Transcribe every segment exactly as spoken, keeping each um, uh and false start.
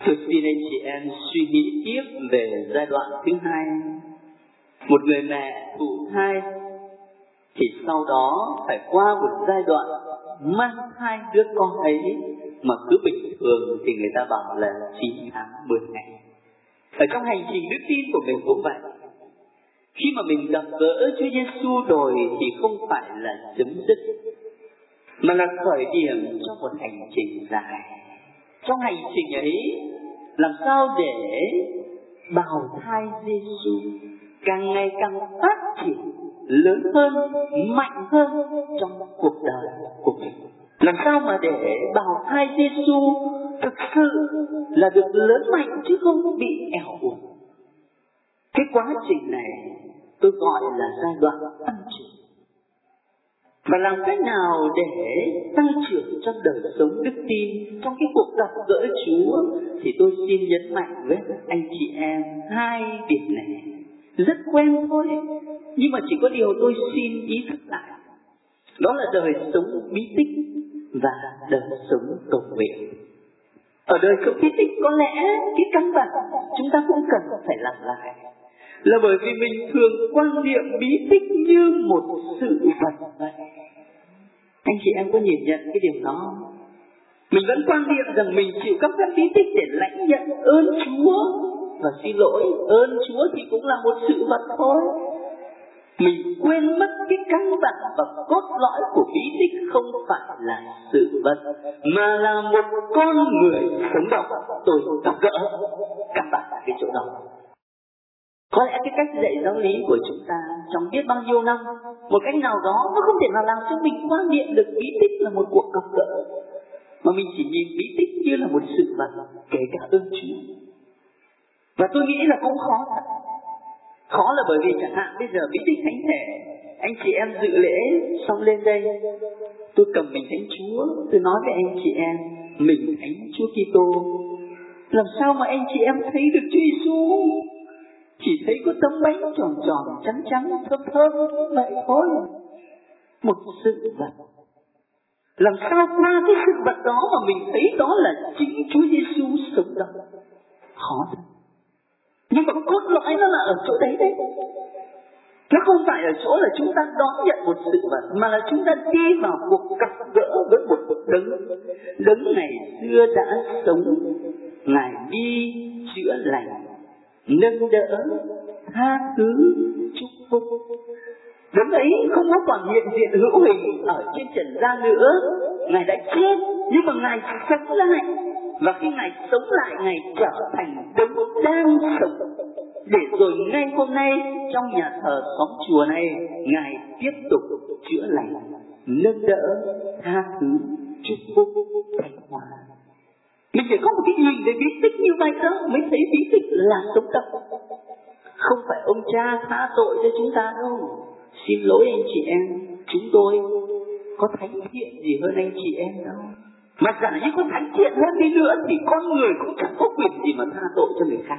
Tôi xin anh chị em suy nghĩ tiếp về giai đoạn thứ hai. Một người mẹ thụ thai thì sau đó phải qua một giai đoạn mang thai đứa con ấy, mà cứ bình thường thì người ta bảo là chín tháng mười ngày. Ở trong hành trình đức tin của mình cũng vậy. Khi mà mình gặp gỡ Chúa Giêsu rồi thì không phải là chấm dứt, mà là khởi điểm cho một hành trình dài. Trong hành trình ấy, làm sao để bào thai Giêsu càng ngày càng phát triển lớn hơn, mạnh hơn trong cuộc đời của mình. Làm sao mà để bào thai Giêsu thực sự là được lớn mạnh chứ không bị ẻo uột. Cái quá trình này tôi gọi là giai đoạn tăng trưởng. Và làm cách nào để tăng trưởng trong đời sống đức tin, trong cái cuộc gặp gỡ Chúa, thì tôi xin nhấn mạnh với anh chị em hai điểm này. Rất quen thôi, nhưng mà chỉ có điều tôi xin ý thức lại. Đó là đời sống bí tích và đời sống cầu nguyện. Ở đời sống bí tích có lẽ cái căn bản chúng ta cũng cần phải làm lại, là bởi vì mình thường quan niệm bí tích như một sự vật vậy. Anh chị em có nhìn nhận cái điều đó không? Mình vẫn quan niệm rằng mình chịu các phép bí tích để lãnh nhận ơn Chúa. Và xin lỗi, ơn Chúa thì cũng là một sự vật thôi. Mình quên mất cái căn bản và cốt lõi của bí tích không phải là sự vật, mà là một con người sống động. Tôi gặp gỡ căn bản là cái chỗ đó. Có lẽ cái cách dạy giáo lý của chúng ta trong biết bao nhiêu năm, một cách nào đó nó không thể nào làm cho mình quan niệm được bí tích là một cuộc gặp gỡ, mà mình chỉ nhìn bí tích như là một sự vật, kể cả ơn Chúa. Và tôi nghĩ là cũng khó thật. Khó là bởi vì chẳng hạn bây giờ bí tích thánh thể, anh chị em dự lễ xong lên đây, tôi cầm mình Thánh Chúa, tôi nói với anh chị em, mình Thánh Chúa Kitô. Làm sao mà anh chị em thấy được Chúa Giêsu? Chỉ thấy có tấm bánh tròn tròn, trắng trắng, thơm thơm vậy thôi. Một sự vật. Làm sao qua cái sự vật đó mà mình thấy đó là chính Chúa Giêsu sống động? Khó thật. Nhưng mà cốt lõi nó là ở chỗ đấy đấy. Nó không phải ở chỗ là chúng ta đón nhận một sự vật, mà là chúng ta đi vào cuộc gặp gỡ với một đấng. Đấng ngày xưa đã sống, Ngài đi chữa lành, nâng đỡ, tha thứ, chúc phúc. Đấng ấy không có còn hiện diện hữu hình ở trên trần gian nữa. Ngài đã chết, nhưng mà Ngài sống lại. Và khi Ngài sống lại, Ngài trở thành đấng đang sống. Để rồi ngay hôm nay trong nhà thờ xóm chùa này, Ngài tiếp tục chữa lành, nâng đỡ, tha thứ, chúc phúc, thánh hóa. Mình phải có một cái nhìn về bí tích như vậy đó mới thấy bí tích là sống động. Không phải ông cha tha tội cho chúng ta đâu. Xin lỗi anh chị em, chúng tôi có thánh thiện gì hơn anh chị em đâu. Mà giả như có thánh thiện hơn đi nữa thì con người cũng chẳng có quyền gì mà tha tội cho người khác.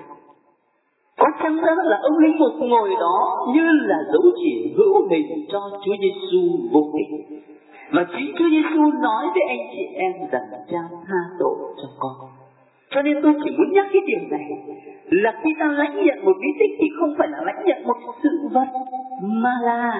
Có chăng đó là ông linh mục ngồi đó như là dấu chỉ hữu hình cho Chúa Giêsu vô tình. Và chính Chúa Giêsu nói với anh chị em rằng cha tha tội cho con. Cho nên tôi chỉ muốn nhắc cái điều này, là khi ta lãnh nhận một bí tích thì không phải là lãnh nhận một sự vật, mà là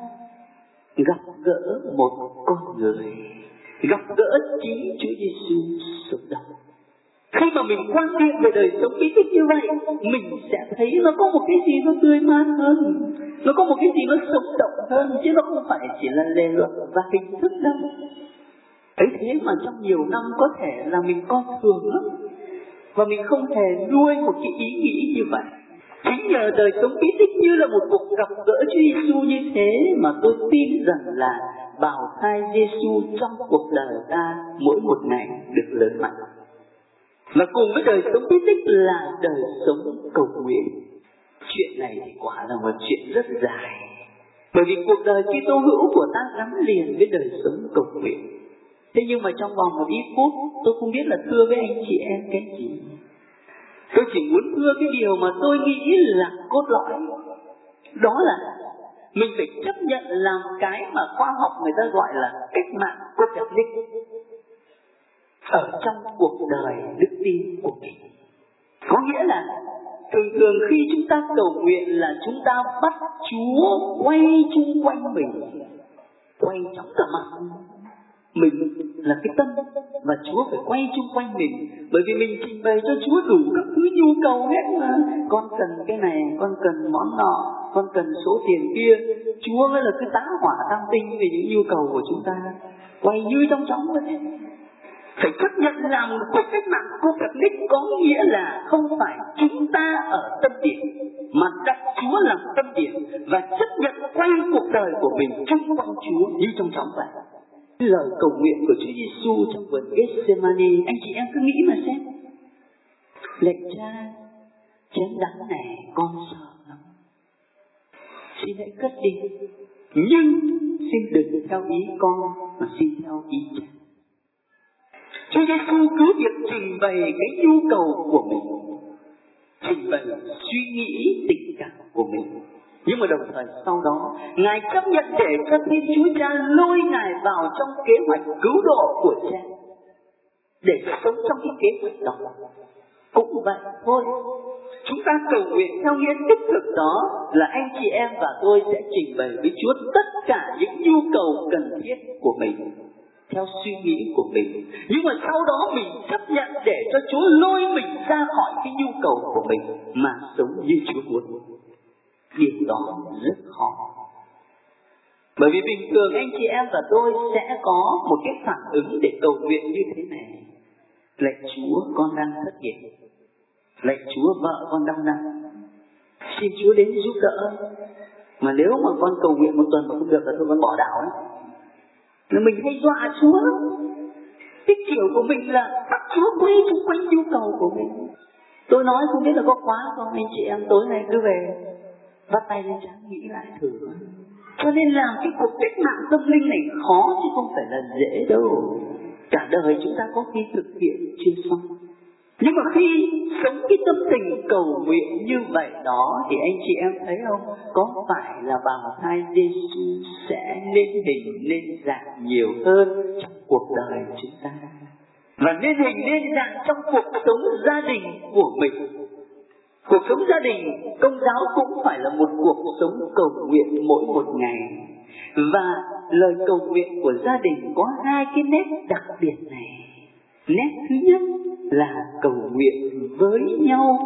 gặp gỡ một con người, gặp gỡ chính Chúa Giêsu sống động. Khi mà mình quan niệm về đời sống bí tích như vậy, mình sẽ thấy nó có một cái gì nó tươi mát hơn, nó có một cái gì nó sống động hơn, chứ nó không phải chỉ là lề luật và hình thức đâu. Ấy thế mà trong nhiều năm có thể là mình coi thường lắm, và mình không thể nuôi một cái ý nghĩ như vậy. Chính nhờ đời sống bí tích như là một cuộc gặp gỡ Chúa Giêsu như thế mà tôi tin rằng là bào thai Giêsu trong cuộc đời ta mỗi một ngày được lớn mạnh. Và cùng với đời sống bí tích là đời sống cầu nguyện. Chuyện này thì quả là một chuyện rất dài, bởi vì cuộc đời Kitô hữu của ta gắn liền với đời sống cầu nguyện. Thế nhưng mà trong vòng một ít phút, tôi không biết là thưa với anh chị em cái gì. Tôi chỉ muốn thưa cái điều mà tôi nghĩ là cốt lõi. Đó là mình phải chấp nhận làm cái mà khoa học người ta gọi là cách mạng Copernic ở trong cuộc đời đức tin của mình. Có nghĩa là thường thường khi chúng ta cầu nguyện là chúng ta bắt Chúa quay chung quanh mình, quay trong cả mặt mình là cái tâm, và Chúa phải quay chung quanh mình, bởi vì mình trình bày cho Chúa đủ các thứ nhu cầu hết mà. Con cần cái này, con cần món nọ, con cần số tiền kia. Chúa mới là cái tá hỏa tam tinh về những nhu cầu của chúng ta, quay như trong chóng vậy. Phải chấp nhận rằng cuộc cách mạng Copernic có nghĩa là không phải chúng ta ở tâm điểm, mà đặt Chúa làm tâm điểm và chấp nhận quay cuộc đời của mình trong quanh Chúa như trong chóng vậy. Lời cầu nguyện của Chúa Giêsu trong vườn Gethsemane, anh chị em cứ nghĩ mà xem. Lạy Cha, chén đắng này con sợ lắm, xin hãy cất đi, nhưng xin đừng theo ý con mà xin theo ý Cha. Chúa Giêsu cứ việc trình bày cái nhu cầu của mình, trình bày suy nghĩ tình cảm của mình, nhưng mà đồng thời sau đó Ngài chấp nhận để cho Thiên Chúa Cha lôi Ngài vào trong kế hoạch cứu độ của Cha, để sống trong cái kế hoạch đó. Cũng vậy thôi, chúng ta cầu nguyện theo nghĩa đích thực đó là anh chị em và tôi sẽ trình bày với Chúa tất cả những nhu cầu cần thiết của mình theo suy nghĩ của mình, nhưng mà sau đó mình chấp nhận để cho Chúa lôi mình ra khỏi cái nhu cầu của mình mà sống như Chúa muốn. Điều đó rất khó, bởi vì bình thường anh chị em và tôi sẽ có một cái phản ứng để cầu nguyện như thế này: lạy Chúa, con đang thất nghiệp, lạy Chúa, vợ con đang nặng, xin Chúa đến giúp đỡ. Mà nếu mà con cầu nguyện một tuần mà không được là thôi con bỏ đạo đấy. Là mình hay dọa Chúa. Cái kiểu của mình là bắt Chúa quay chung quanh nhu cầu của mình. Tôi nói không biết là có quá không, anh chị em tối nay cứ về bắt tay lên trán nghĩ lại thử. Cho nên làm cái cuộc cách mạng tâm linh này khó chứ không phải là dễ đâu. Cả đời chúng ta có khi thực hiện chưa xong. Nhưng mà khi sống cái tâm tình cầu nguyện như vậy đó thì anh chị em thấy không, có phải là bào thai Giêsu sẽ nên hình nên dạng nhiều hơn trong cuộc đời chúng ta, và nên hình nên dạng trong cuộc sống gia đình của mình. Cuộc sống gia đình Công giáo cũng phải là một cuộc sống cầu nguyện mỗi một ngày, và lời cầu nguyện của gia đình có hai cái nét đặc biệt này. Nét thứ nhất là cầu nguyện với nhau,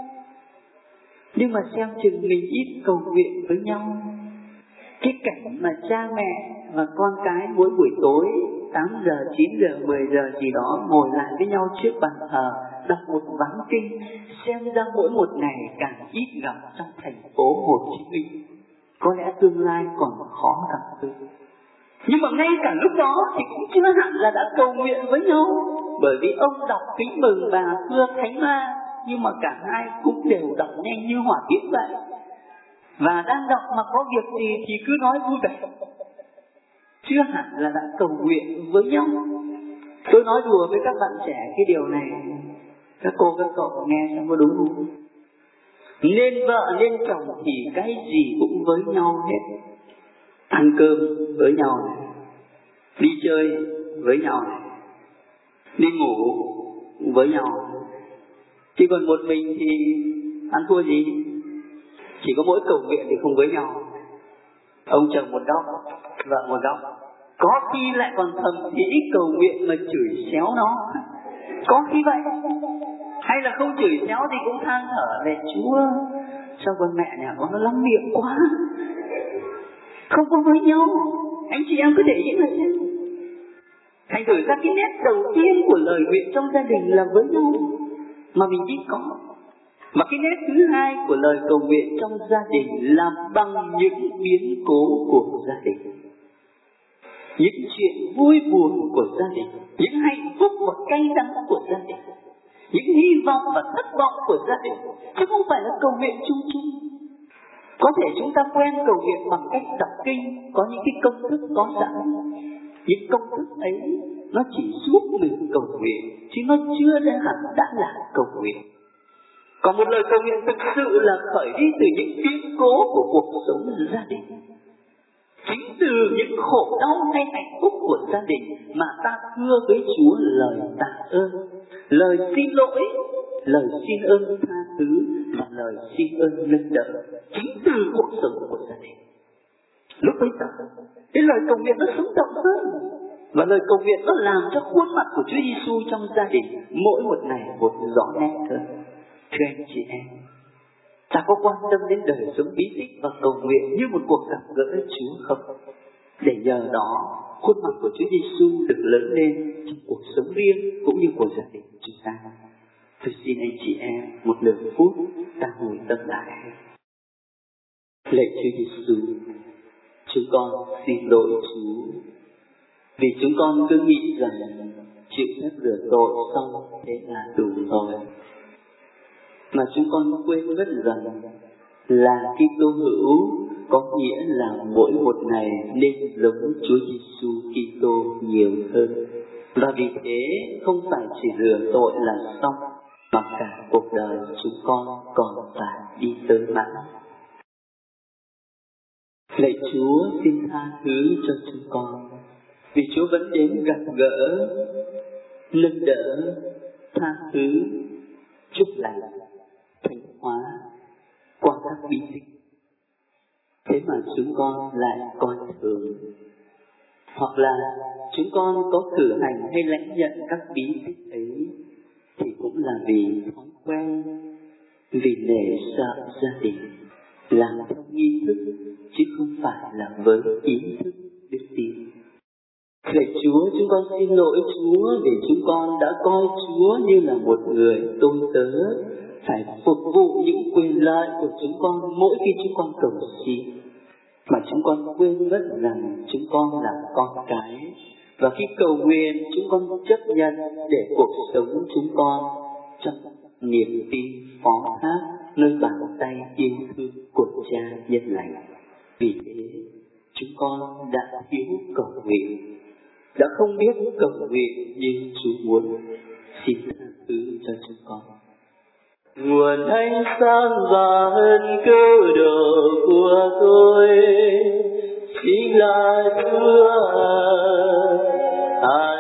nhưng mà xem chừng mình ít cầu nguyện với nhau. Cái cảnh mà cha mẹ và con cái mỗi buổi tối tám giờ, chín giờ, mười giờ gì đó ngồi lại với nhau trước bàn thờ, đọc một ván kinh, xem ra mỗi một ngày càng ít gặp trong thành phố Hồ Chí Minh. Có lẽ tương lai còn khó gặp hơn. Nhưng mà ngay cả lúc đó thì cũng chưa hẳn là đã cầu nguyện với nhau, bởi vì ông đọc kính mừng bà thưa thánh ma, nhưng mà cả hai cũng đều đọc nhanh như hỏa tiễn vậy. Và đang đọc mà có việc gì thì cứ nói vui vẻ, chưa hẳn là đã cầu nguyện với nhau. Tôi nói đùa với các bạn trẻ cái điều này, các cô các cậu nghe xem có đúng không? Nên vợ nên chồng thì cái gì cũng với nhau hết. Ăn cơm với nhau này, đi chơi với nhau này, đi ngủ với nhau. Chỉ còn một mình thì ăn thua gì? Chỉ có mỗi cầu nguyện thì không với nhau. Ông chồng một góc, vợ một góc. Có khi lại còn thầm nghĩ cầu nguyện mà chửi xéo nó. Có khi vậy. Hay là không chửi xéo thì cũng than thở về Chúa, sao con mẹ nhà con nó lắm miệng quá, không có với nhau. Anh chị em cứ để ý mà xem. Thành thử ra cái nét đầu tiên của lời nguyện trong gia đình là với nhau, mà mình ít có. Mà cái nét thứ hai của lời cầu nguyện trong gia đình là bằng những biến cố của gia đình, những chuyện vui buồn của gia đình, những hạnh phúc và cay đắng của gia đình, những hy vọng và thất vọng của gia đình, chứ không phải là cầu nguyện chung chung. Có thể chúng ta quen cầu nguyện bằng cách đọc kinh, có những cái công thức có sẵn. Những công thức ấy nó chỉ giúp mình cầu nguyện, chứ nó chưa đến hẳn đã là cầu nguyện. Còn một lời cầu nguyện thực sự là khởi đi từ những biến cố của cuộc sống gia đình. Chính từ những khổ đau hay hạnh phúc của gia đình mà ta thưa với Chúa lời tạ ơn, lời xin lỗi, lời xin ơn tha thứ và lời xin ơn nâng đỡ chính từ cuộc sống của gia đình. Lúc bấy giờ, cái lời cầu nguyện nó sống động hơn, và lời cầu nguyện nó làm cho khuôn mặt của Chúa Giêsu trong gia đình mỗi một ngày một rõ nét hơn. Thưa anh chị em, ta có quan tâm đến đời sống bí tích và cầu nguyện như một cuộc gặp gỡ Chúa không? Để nhờ đó khuôn mặt của Chúa Giêsu được lớn lên trong cuộc sống riêng cũng như của gia đình chúng ta. Tôi xin anh chị em một nửa phút ta hồi tâm lại. Lạy Chúa Giêsu, chúng con xin lỗi Chúa vì chúng con cứ nghĩ rằng chịu phép rửa tội xong thế là đủ rồi, mà chúng con quên mất rằng là Kitô hữu có nghĩa là mỗi một ngày nên giống Chúa Giêsu Kitô nhiều hơn, và vì thế không phải chỉ rửa tội là xong, mà cả cuộc đời chúng con còn phải đi tới mãi. Lạy Chúa, xin tha thứ cho chúng con, vì Chúa vẫn đến gặp gỡ, nâng đỡ, tha thứ, chúc lành, thánh hóa qua các bí tích. Thế mà chúng con lại coi thường, hoặc là chúng con có cử hành hay lãnh nhận các bí tích ấy thì cũng là vì thói quen, vì nể sợ gia đình, làm theo nghi thức chứ không phải là với ý thức đức tin. Lạy Chúa, chúng con xin lỗi Chúa vì chúng con đã coi Chúa như là một người tôi tớ, phải phục vụ những quyền lợi của chúng con mỗi khi chúng con cầu xin, mà chúng con quên mất rằng chúng con là con cái, và khi cầu nguyện chúng con chấp nhận để cuộc sống chúng con trong niềm tin phó thác nơi bàn tay yêu thương của Cha nhân lành. Vì thế chúng con đã thiếu cầu nguyện, đã không biết cầu nguyện như Chúa muốn. Xin tha thứ cho chúng con. Nguồn ánh sáng và ơn cứu độ của tôi chính là Chúa.